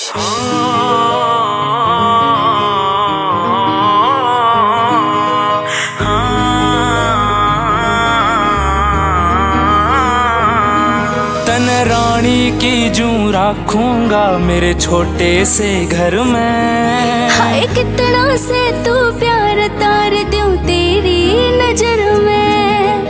तन रानी की जूं रखूंगा मेरे छोटे से घर में। हाय कितना से तू प्यार तार दूं तेरी नजर में।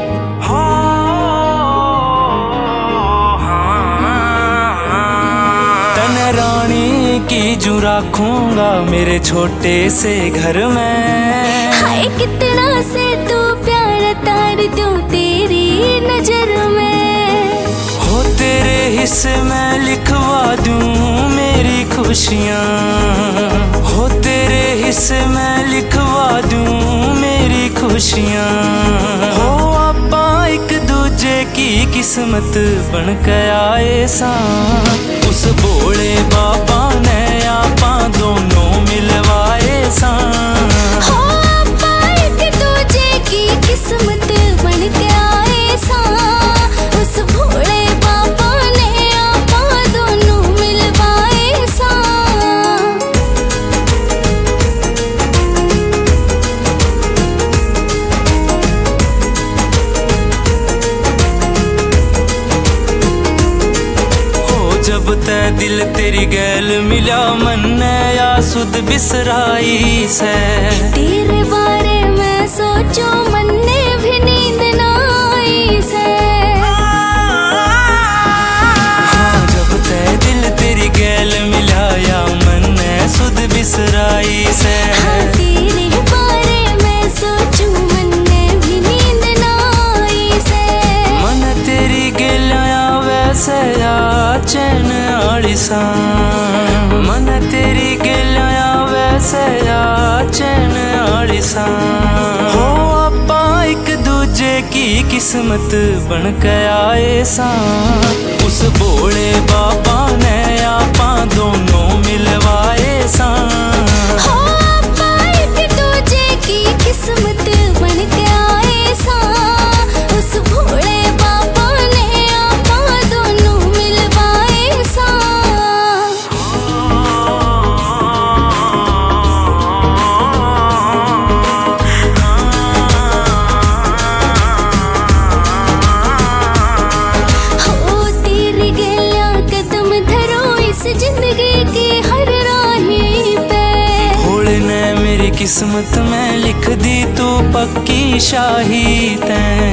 तन रानी की जूं रखूंगा मेरे छोटे से घर में। हाय कितना से तू प्यार तार दूं तेरी नजर में। हो तेरे हिस्से मैं लिखवा दूं मेरी खुशियाँ। हो तेरे हिस्से मैं लिखवा दूं मेरी खुशियाँ। हो आपा एक दूजे की किस्मत बन के आए साथ। उस भोले बाबा ने आपा दोनों मिलवाए साथ। हो आपा एक दूजे की किस्मत बन के आए साथ। उस भोले बाबा ने आपा दोनों मिलवाए साथ। हो जब तै दिल तेरी गैल मिला मन ने या सुध बिसराई से। तेरे बारे में सोचो मन ने भी नींद ना आई से। हाँ जब तै दिल तेरी गैल मिला या मन ने सुध बिसराई से। हाँ तेरे बारे में सोचूं मन ने भी नींद ना आई से। मन तेरी गैल आया वैसे या चैन आली सा। मन तेरी गैल आया वैसे या चैन आली सा। हो आपा एक दूजे की किस्मत बन के आए साथ। उस भोले बाबा ने आपा दोनों मिलवाए साथ। हो आपा एक दूजे की किस्मत बन के आए साथ। उस भोले बाबा ने आपा दोनों मिलवाए साथ। हो तेरी गैया कदम धरो इस जिंदगी की हर राही पे। भोले ने मेरी किस्मत में लिख दी तू पक्की शाही तैं।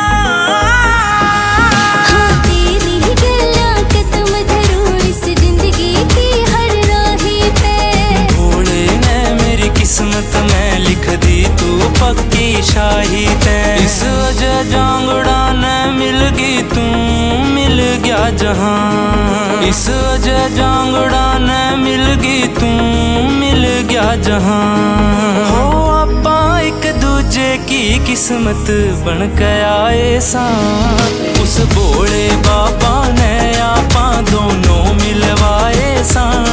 हाँ तेरी गैया कदम धरो इस जिंदगी की हर राही पे। भोले ने मेरी किस्मत में लिख दी तू पक्की शाही तैं। इस वजह जांगड़ा ने मिल गई तू मिल गया जहां। इस वजह जांगड़ा ने मिल गई तू मिल गया जहां। हो आपा एक दूजे की किस्मत बन के आए साथ। उस भोले बाबा ने आपा दोनों मिलवाए साथ।